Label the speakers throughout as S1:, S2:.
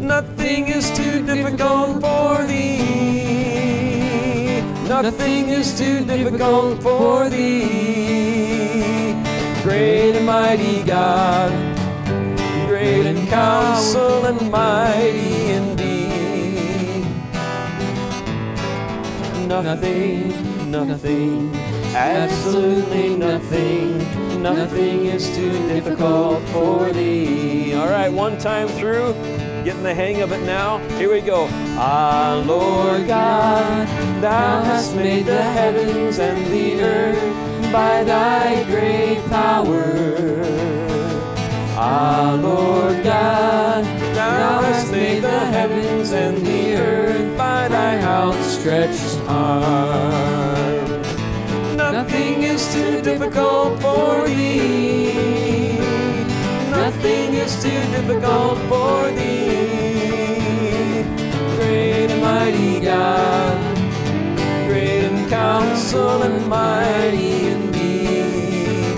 S1: Nothing is too difficult for thee. Nothing is too difficult for thee. Great and mighty God, great in counsel and mighty indeed. Nothing, nothing, absolutely nothing. Nothing is too difficult for thee. All right, one time through. Getting the hang of it now. Here we go. Ah, Lord God, thou hast made the heavens and the earth by thy great power. Ah, Lord God, thou hast made the heavens and the earth by thy outstretched arm. Nothing is too difficult for thee. Nothing is too difficult for thee. Great and mighty God, great in counsel and mighty indeed.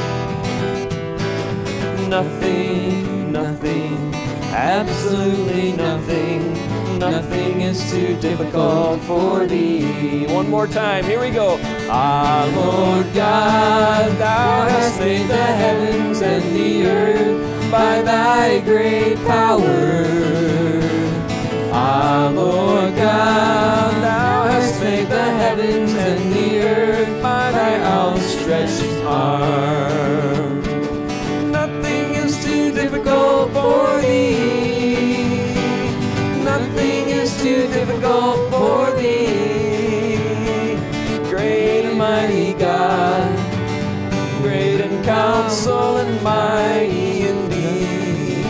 S1: Nothing, nothing, absolutely nothing. Nothing is too difficult for thee. One more time, here we go. Ah, Lord God, thou hast made the heavens and the earth by thy great power. Ah, Lord God, thou hast made the heavens and the earth by thy outstretched arm. Nothing is too difficult for thee. Nothing is too difficult for thee. Great and mighty God, great in counsel and mighty indeed.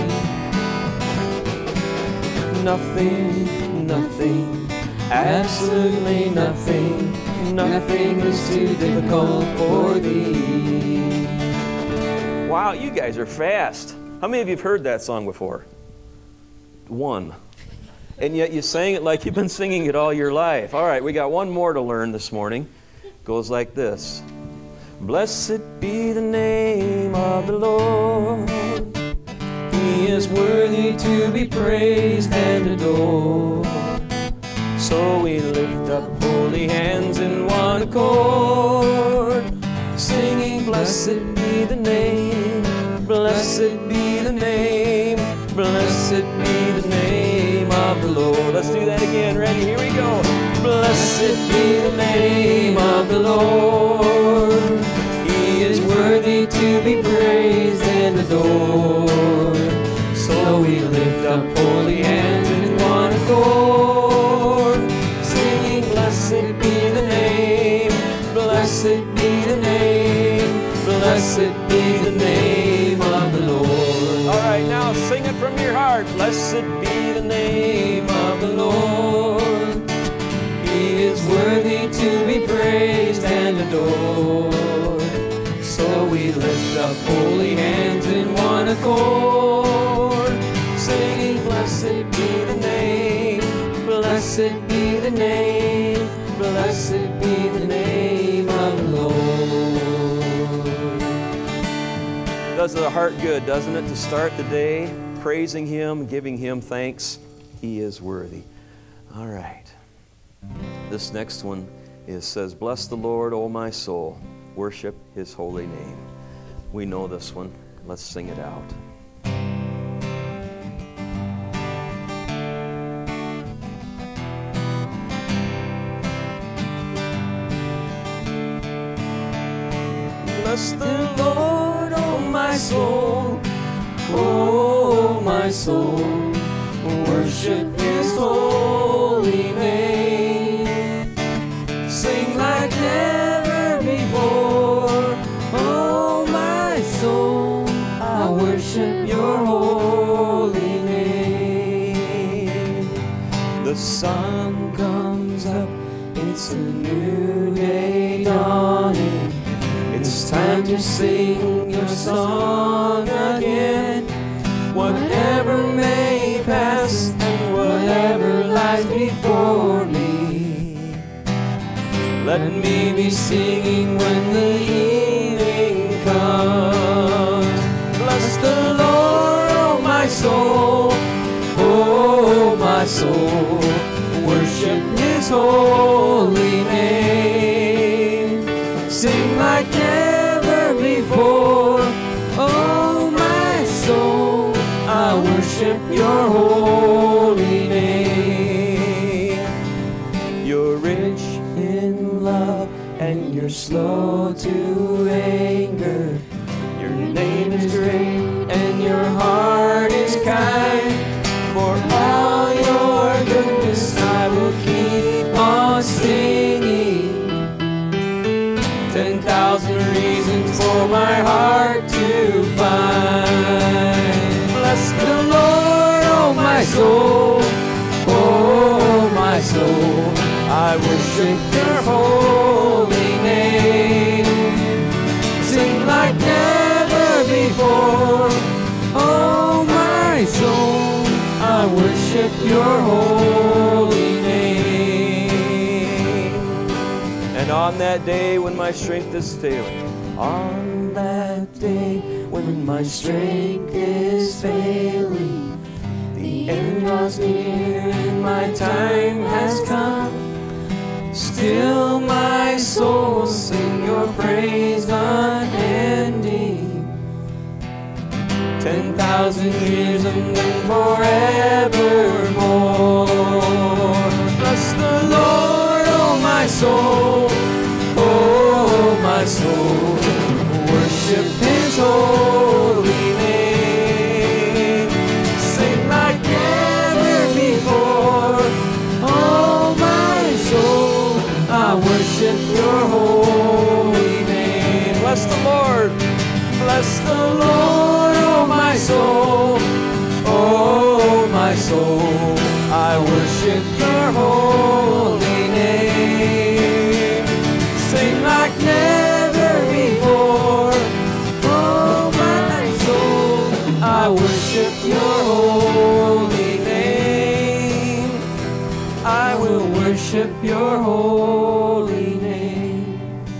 S1: Nothing, nothing, absolutely nothing. Nothing is too difficult for thee. Wow, you guys are fast. How many of you have heard that song before? One. And yet you sang it like you've been singing it all your life. All right, we got one more to learn this morning. It goes like this. Blessed be the name of the Lord. He is worthy to be praised and adored. So we lift up holy hands in one accord, singing, blessed be the name, blessed be the name, blessed be the name of the Lord. Let's do that again. Ready? Here we go. Blessed be the name of the Lord. He is worthy to be praised and adored. So we lift up holy hands in one accord, singing, blessed be the name, blessed be the name, blessed be the name of the Lord. All right, now sing it from your heart. Blessed be the name of the Lord. He is worthy to be praised and adored. So we lift up holy hands in one accord, singing, blessed be the name, blessed be the name, blessed be the name of the Lord. Does the heart good, doesn't it, to start the day praising Him, giving Him thanks? He is worthy. All right. This next one says, bless the Lord, O my soul. Worship His holy name. We know this one. Let's sing it out. Bless the Lord, O my soul. O my soul. Worship His holy name. Sing like never before. Oh my soul, I worship your holy name. The sun comes up, it's a new day dawning. It's time to sing your song again. Whatever may pass and whatever lies before me, let me be singing when the evening comes. Bless the Lord, oh my soul. Oh soul, worship His holy name. Sing like never before, oh my soul, I worship your holy name. You're rich in love and you're slow to anger. Your name is great and your heart is kind. For all your goodness I will keep on singing. 10,000 reasons for my heart to find. Bless the Lord, oh my soul, oh my soul, I worship your holy name. Sing like never before, oh my soul, I worship your holy name. And on that day when my strength is failing, on that day when my strength is failing, the end draws near and my time has come. Still my soul will sing your praise unending. 10,000 years and then forevermore. Bless the Lord, oh my soul, oh my soul, worship His holy name. Sing like never before, oh my soul, I worship your holy name. Bless the Lord, bless the Lord, oh my soul, oh my soul, I worship your holy name. Sing like never before, oh my soul, I worship your holy name. I will worship your holy name.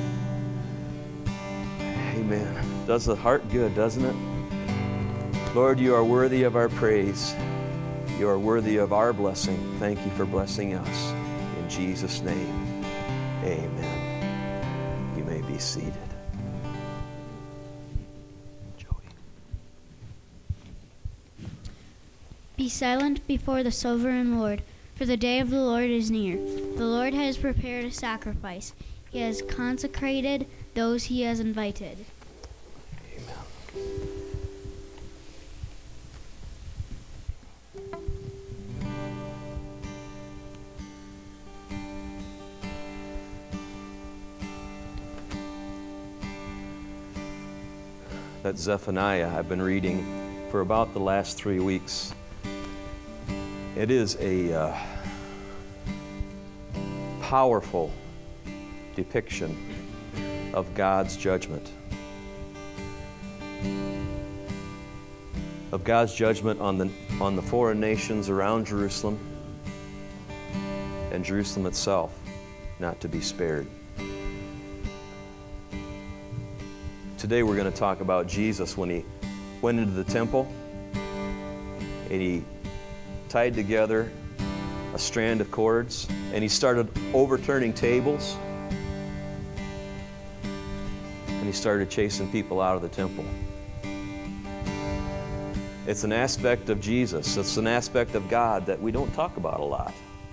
S1: Amen. Does the heart good, doesn't it? Lord, you are worthy of our praise. You are worthy of our blessing. Thank you for blessing us. In Jesus' name, amen. You may be seated. Jody.
S2: Be silent before the sovereign Lord, for the day of the Lord is near. The Lord has prepared a sacrifice. He has consecrated those He has invited.
S1: Amen. That Zephaniah I've been reading for about the last 3 weeks. It is a powerful depiction of God's judgment. Of God's judgment on the foreign nations around Jerusalem and Jerusalem itself, not to be spared. Today we're going to talk about Jesus when He went into the temple and He tied together a strand of cords and He started overturning tables and He started chasing people out of the temple. It's an aspect of Jesus, it's an aspect of God that we don't talk about a lot.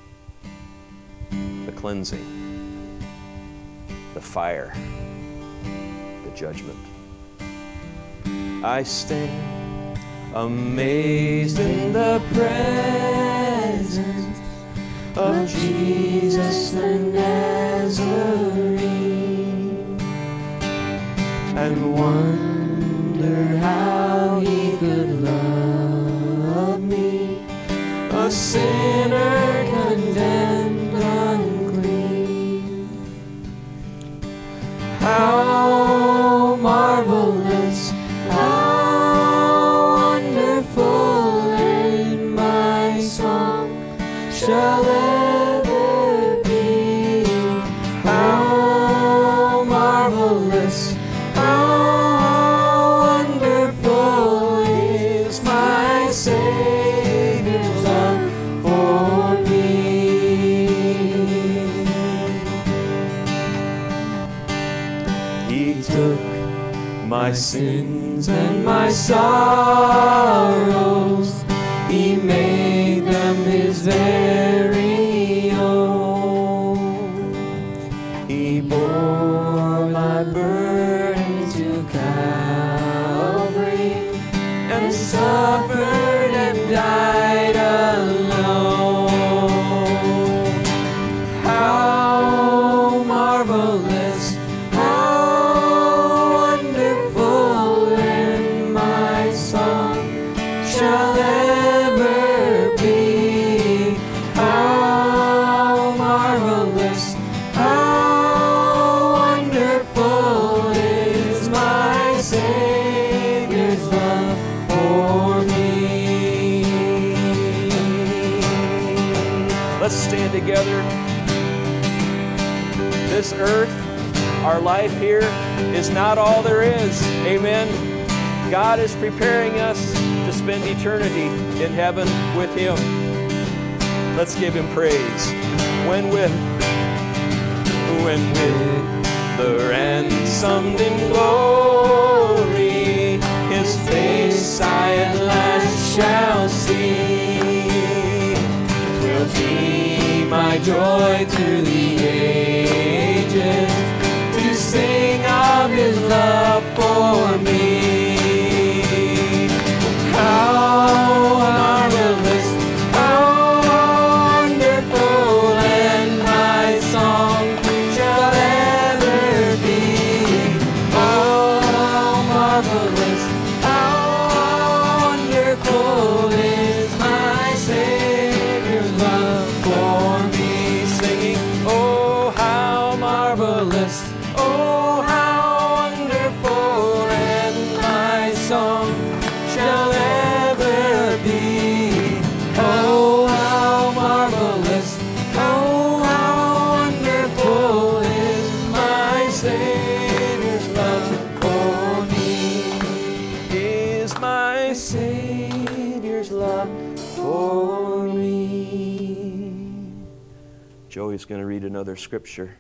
S1: The cleansing, the fire, the judgment. I stand amazed in the presence of Jesus the Nazarene, and wonder how He could love me, a sinner condemned unclean. How marvelous, how wonderful, and my song shall ever be. How marvelous, how wonderful is my Savior's love for my sins and my sorrows. He made them his very own. He bore my burden to Calvary and suffered and died alone. How marvelous, how wonderful, and my song shall ever be. How marvelous, how wonderful is my Savior's love for me. Let's stand together. This earth, our life here, is not all there is. Amen. God is preparing us to spend eternity in heaven with Him. Let's give Him praise. When with the ransomed in glory, His face I at last shall see. Will be my joy through the ages to sing of His love for me. How marvelous, how wonderful, and my song shall ever be. How marvelous, how wonderful is my Savior's love for me. Singing, oh, how marvelous, oh, how wonderful, and my song shall ever be. Oh, how marvelous, oh, how wonderful is my Savior's love for me. Is my Savior's love for me. Joey's going to read another scripture.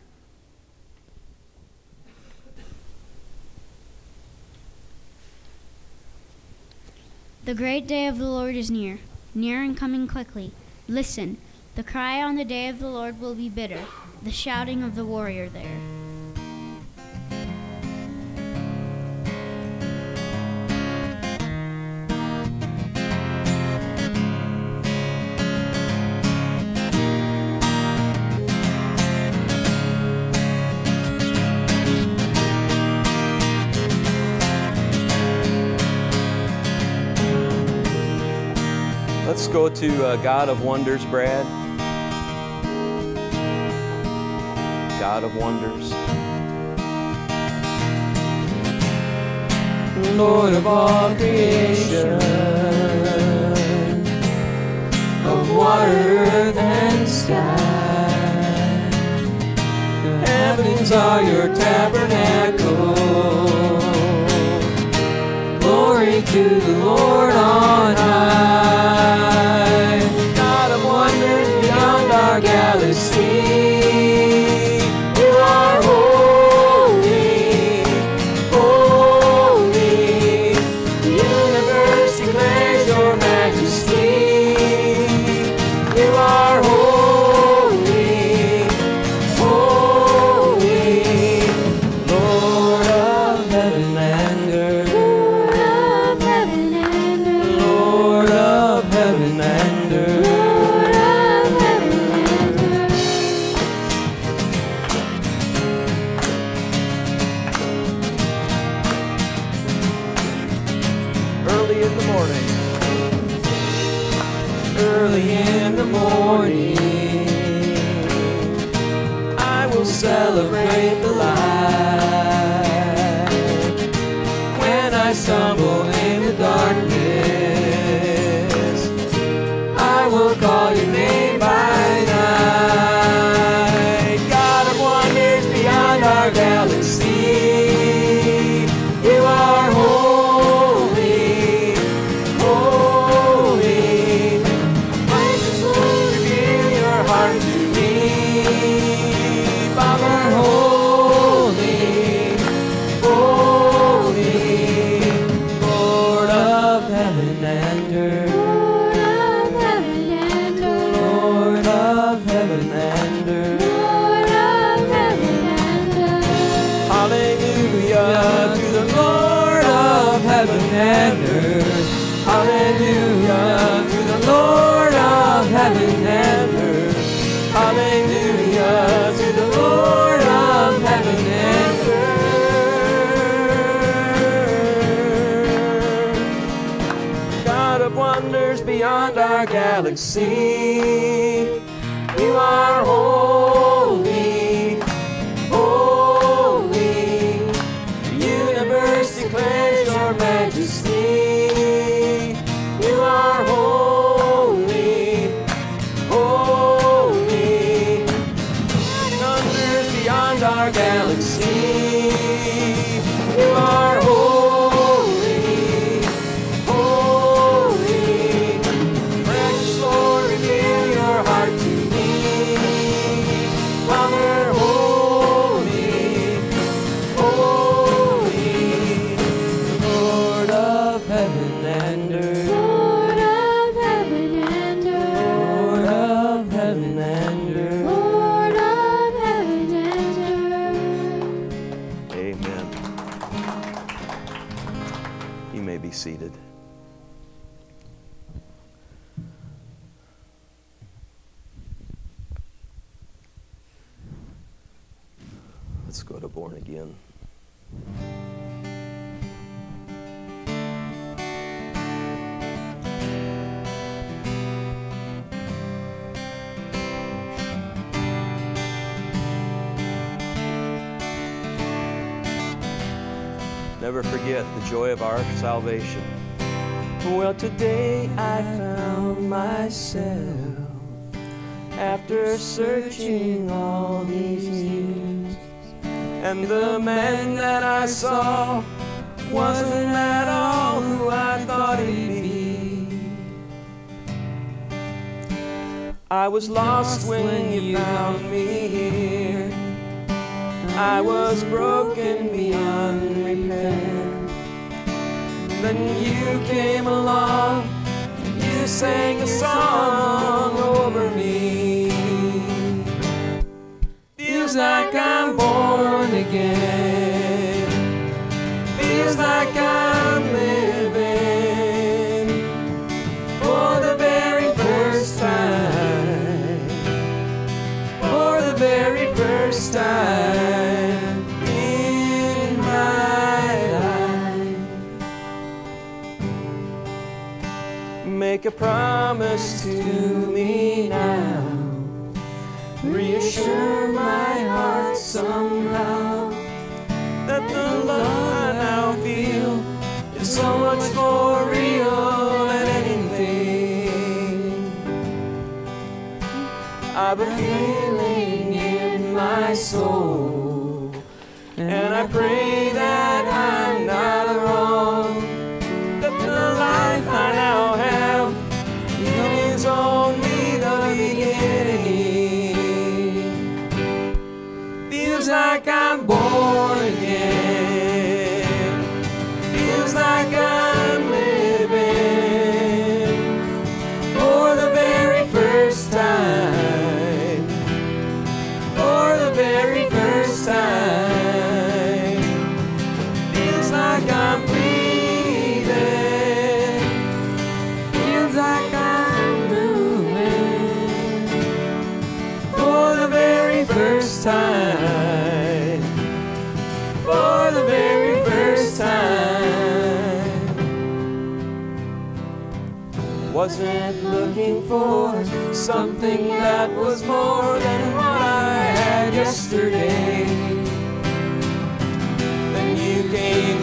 S2: The great day of the Lord is near and coming quickly. Listen, the cry on the day of the Lord will be bitter, the shouting of the warrior there.
S1: Let's go to God of Wonders, Brad. God of Wonders. Lord of all creation, of water, earth, and sky. The heavens are your tabernacle. Glory to the Lord on high. God of wonders beyond our galaxy. You are holy, holy. The universe declares your majesty. You are holy, holy. Lord of heaven and earth. Lord of heaven and earth. Early in the morning, early in the morning, I will celebrate the light. When I stumble in the darkness, I will call your name by night. God of wonders beyond our galaxy, you are holy, holy. Precious Lord, reveal your heart to me. Father, holy, holy. our galaxy. You are holy, holy. The universe declares your majesty. You are holy, holy. Thunders beyond our galaxy. You are holy, holy. Precious Lord, reveal your heart to me. Father, holy, holy. Lord of heaven and earth.
S3: Lord of heaven and earth.
S1: Lord of heaven and earth.
S3: Lord of heaven and earth.
S1: Amen. You may be seated. Let's go to Born Again. Never forget the joy of our salvation. Well, today I found myself, after searching all these years, and the man that I saw wasn't at all who I thought he'd be. I was lost when you found me here. I was broken beyond repair. Then you came along, you sang a song over me. Feels like I'm born again. Feels like I'm living for the very first time. For the very first time in my life. Make a promise to me now. Reassure my heart somehow that the love I now feel is so much more real than anything. I've a feeling in my soul, and I pray that I'm not wrong, that the life I now have is only the beginning. Feels like I'm born again. Feels like I'm living for the very first time. For the very first time. Feels like I'm breathing. Feels like I'm moving for the very first time. For the very first time. Wasn't looking for something that was more than what I had yesterday. Then you came